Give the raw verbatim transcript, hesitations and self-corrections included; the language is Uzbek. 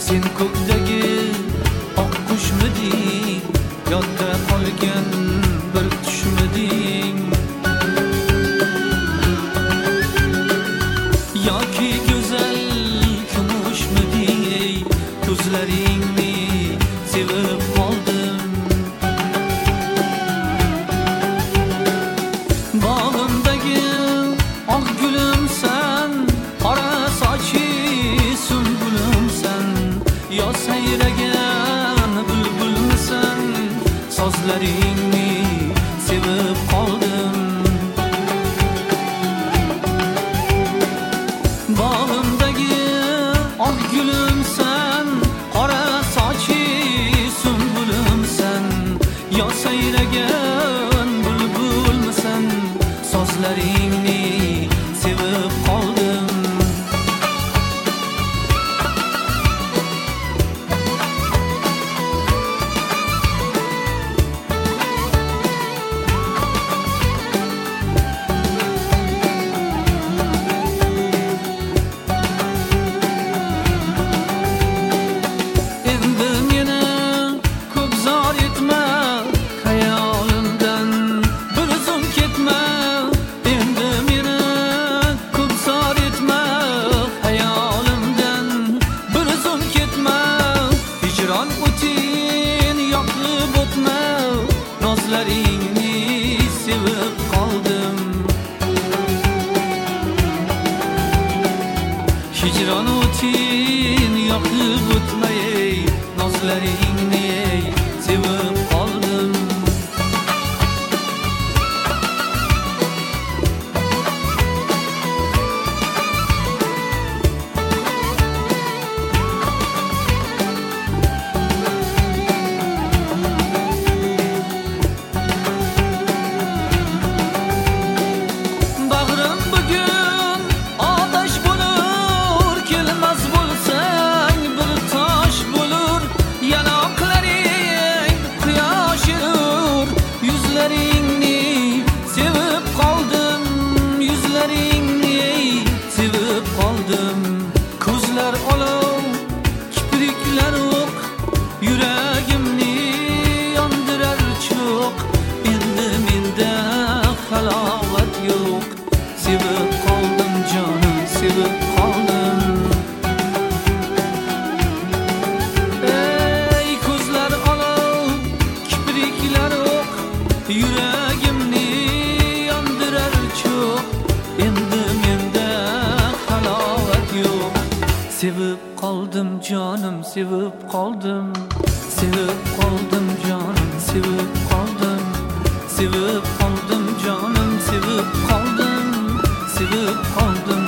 Sen ko'kdagi oq qushmiding, yodda qolgan bir tushmiding? Yoki go'zal kumushmiding? Ko'zlaringni sevib qoldim. Bog'imdagi oq gulimsan, qora sochi sunbulimsan. Yo sayragan bulbulmisan, sozlaringni sevib qoldim. Bog'imdagi oq gulimsan, qora sochi sunbulimsan. Yo sayragan bulbulmisan, sozlaringni sevib qoldim. Nozlaringni sevib qoldim. Hijron o'tin yoqib o'tmay, nozlaringni sevib qoldim. Ko'zlar olov, kipriklar o'q, yuragimni yondirar cho'q. Endi menda halovat yo'q. Sevib qoldim jonim, sevib qoldim. Ey ko'zlar olov, kipriklar o'q, yuragimni yondirar cho'q. Endi menda halovat yo'q. Sevib qoldim jonim, sevib qoldim. Sevib qoldim jonim, sevib qoldim. Sevib qoldim jonim, sevib qoldim. Sevib qoldim.